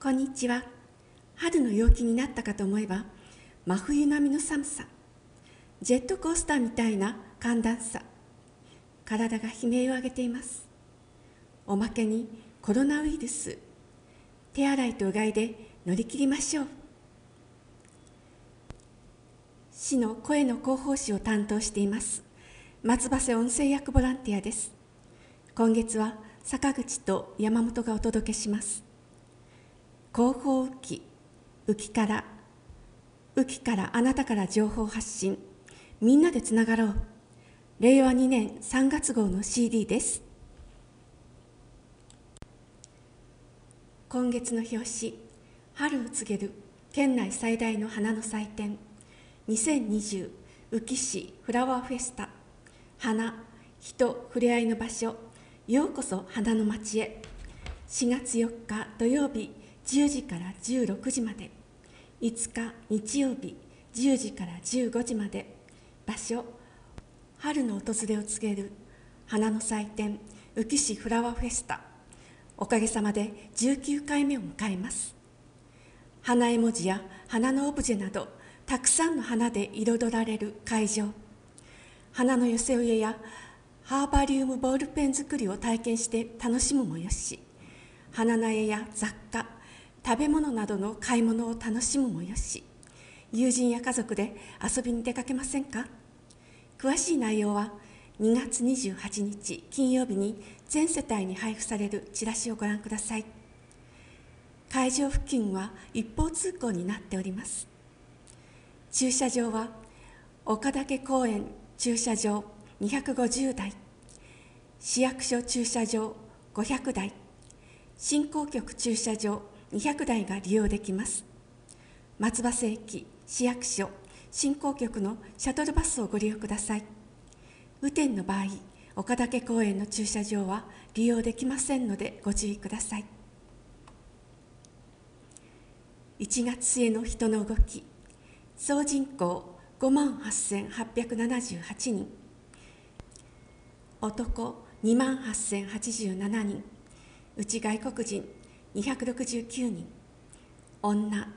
こんにちは。春の陽気になったかと思えば、真冬並みの寒さ、ジェットコースターみたいな寒暖差、体が悲鳴を上げています。おまけにコロナウイルス、手洗いとうがいで乗り切りましょう。市の声の広報誌を担当しています松葉瀬音声役ボランティアです。今月は坂口と山本がお届けします。広報雨季からあなたから情報発信、みんなでつながろう。令和2年3月号の CD です。今月の表紙、春を告げる県内最大の花の祭典2020宇城市フラワーフェスタ、花、人、ふれあいの場所、ようこそ花の町へ。4月4日土曜日10時から16時まで、5日日曜日10時から15時まで。場所、春の訪れを告げる花の祭典宇城市フラワーフェスタ。おかげさまで19回目を迎えます。花絵文字や花のオブジェなどたくさんの花で彩られる会場、花の寄せ植えやハーバリウムボールペン作りを体験して楽しむもよし、花苗や雑貨、食べ物などの買い物を楽しむもよし、友人や家族で遊びに出かけませんか。詳しい内容は2月28日金曜日に全世帯に配布されるチラシをご覧ください。会場付近は一方通行になっております。駐車場は岡岳公園駐車場250台、市役所駐車場500台、振興局駐車場200台が利用できます。松葉瀬駅、市役所、振興局のシャトルバスをご利用ください。雨天の場合、岡岳公園の駐車場は利用できませんのでご注意ください。1月末の人の動き、総人口58,878人、男28,087人、うち外国人269人、女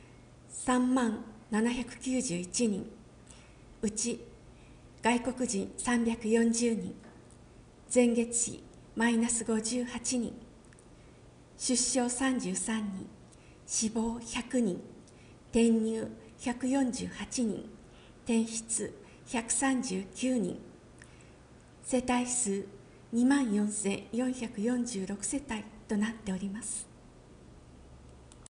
30,791人、うち外国人340人、前月比マイナス58人、出生33人、死亡100人、転入148人、転出139人、世帯数24,446世帯となっております。